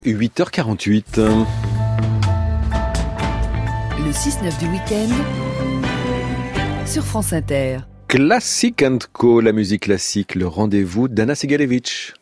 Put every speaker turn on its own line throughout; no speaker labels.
8h48.
Le 6-9 du week-end sur France Inter.
Classic & Co, la musique classique, le rendez-vous d'Anna Segalevitch.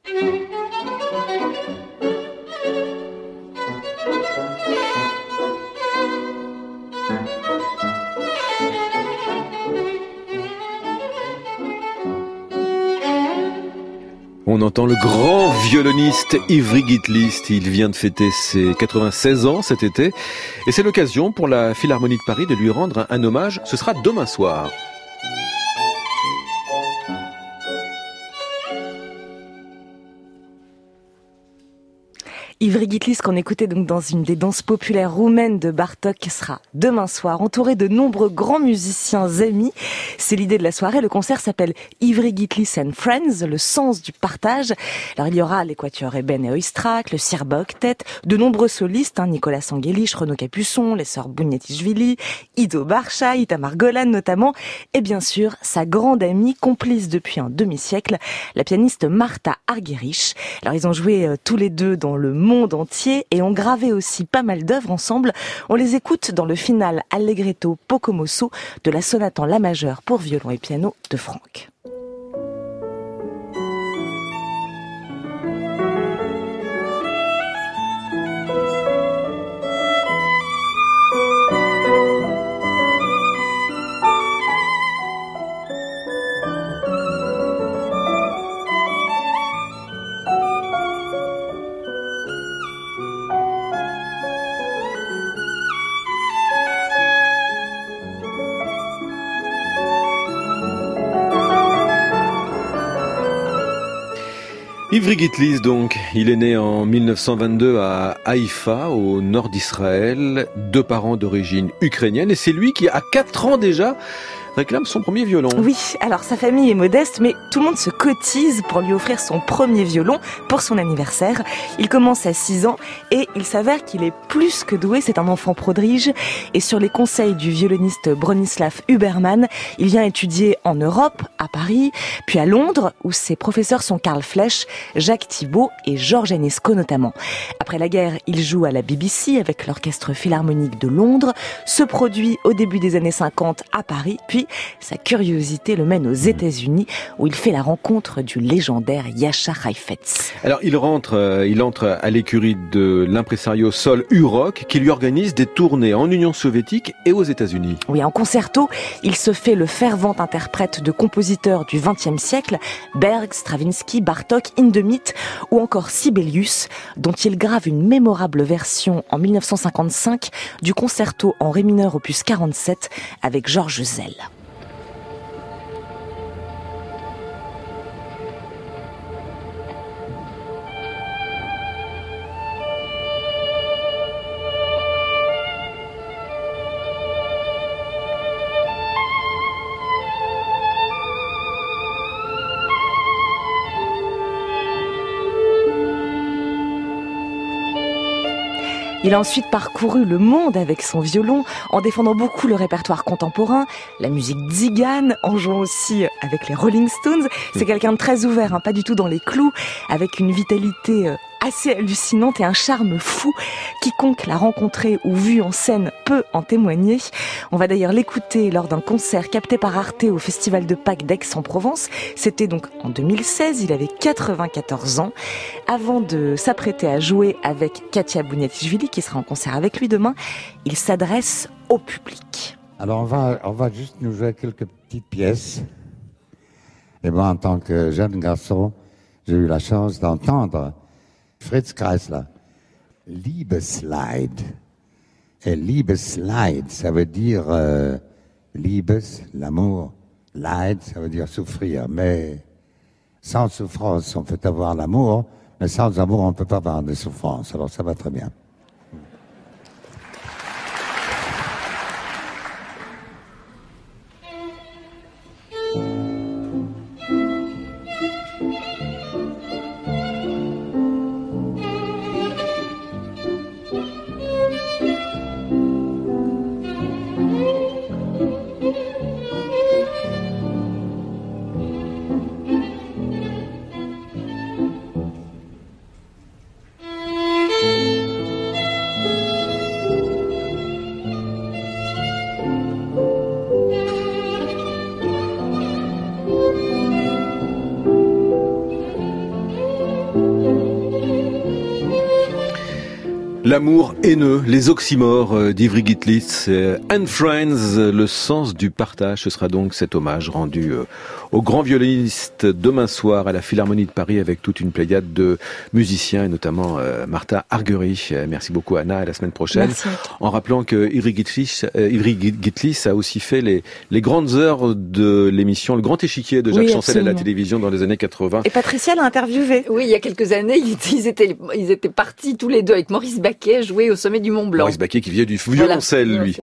On entend le grand violoniste Ivry Gitlis. Il vient de fêter ses 96 ans cet été. Et c'est l'occasion pour la Philharmonie de Paris de lui rendre un hommage. Ce sera demain soir.
Ivry Gitlis, qu'on écoutait donc dans une des danses populaires roumaines de Bartók, sera demain soir, entouré de nombreux grands musiciens amis. C'est l'idée de la soirée. Le concert s'appelle Ivry Gitlis and Friends, le sens du partage. Alors il y aura les quatuors Eben et Oistrakh, le Sirba Octet, de nombreux solistes, Nicolas Sanguélich, Renaud Capuçon, les sœurs Bouniatichvili, Ido Barcha, Itamar Golan notamment, et bien sûr sa grande amie, complice depuis un demi-siècle, la pianiste Martha Argerich. Alors ils ont joué tous les deux dans le monde entier et ont gravé aussi pas mal d'œuvres ensemble. On les écoute dans le final Allegretto poco mosso de la sonate en la majeure pour violon et piano de Franck.
Ivry Gitlis donc, il est né en 1922 à Haïfa, au nord d'Israël, de parents d'origine ukrainienne, et c'est lui qui, à 4 ans déjà, réclame son premier violon.
Oui, alors sa famille est modeste, mais tout le monde se cotise pour lui offrir son premier violon pour son anniversaire. Il commence à 6 ans et il s'avère qu'il est plus que doué, c'est un enfant prodige. Et sur les conseils du violoniste Bronislaw Huberman, il vient étudier en Europe, à Paris, puis à Londres, où ses professeurs sont Karl Flesch, Jacques Thibault et Georges Enesco notamment. Après la guerre, il joue à la BBC avec l'Orchestre Philharmonique de Londres, se produit au début des années 50 à Paris, puis sa curiosité le mène aux États-Unis où il fait la rencontre du légendaire Jascha Heifetz.
Alors il entre à l'écurie de l'impresario Sol Urok qui lui organise des tournées en Union soviétique et aux États-Unis.
Oui, en concerto, il se fait le fervent interprète de compositeurs du XXe siècle, Berg, Stravinsky, Bartók, Hindemith ou encore Sibelius, dont il grave une mémorable version en 1955 du concerto en ré mineur opus 47 avec Georges Zell. Il a ensuite parcouru le monde avec son violon, en défendant beaucoup le répertoire contemporain, la musique tzigane, en jouant aussi avec les Rolling Stones. C'est quelqu'un de très ouvert, pas du tout dans les clous, avec une vitalité assez hallucinante et un charme fou. Quiconque l'a rencontré ou vu en scène peut en témoigner. On va d'ailleurs l'écouter lors d'un concert capté par Arte au Festival de Pâques d'Aix-en-Provence. C'était donc en 2016, il avait 94 ans. Avant de s'apprêter à jouer avec Katia Bouniatichvili, qui sera en concert avec lui demain, il s'adresse au public.
Alors on va juste nous jouer quelques petites pièces. Et moi, en tant que jeune garçon, j'ai eu la chance d'entendre Fritz Kreisler, Liebesleid. Et Liebesleid, ça veut dire Liebes, l'amour. Leid, ça veut dire souffrir. Mais sans souffrance, on peut avoir l'amour. Mais sans amour, on ne peut pas avoir de souffrance. Alors ça va très bien.
L'amour haineux, les oxymores d'Ivry Gitlis, and Friends, le sens du partage. Ce sera donc cet hommage rendu au grand violoniste demain soir à la Philharmonie de Paris avec toute une pléiade de musiciens et notamment Martha Argerich. Merci beaucoup Anna, à la semaine prochaine.
Merci.
En rappelant que Ivry Gitlis a aussi fait les grandes heures de l'émission Le Grand Échiquier de Jacques Chancel à la télévision dans les années 80.
Et Patricia l'a interviewé.
Oui, il y a quelques années, ils étaient partis tous les deux avec Maurice Baquet jouer au sommet du Mont Blanc.
Maurice Baquet qui vient du violoncelle, lui.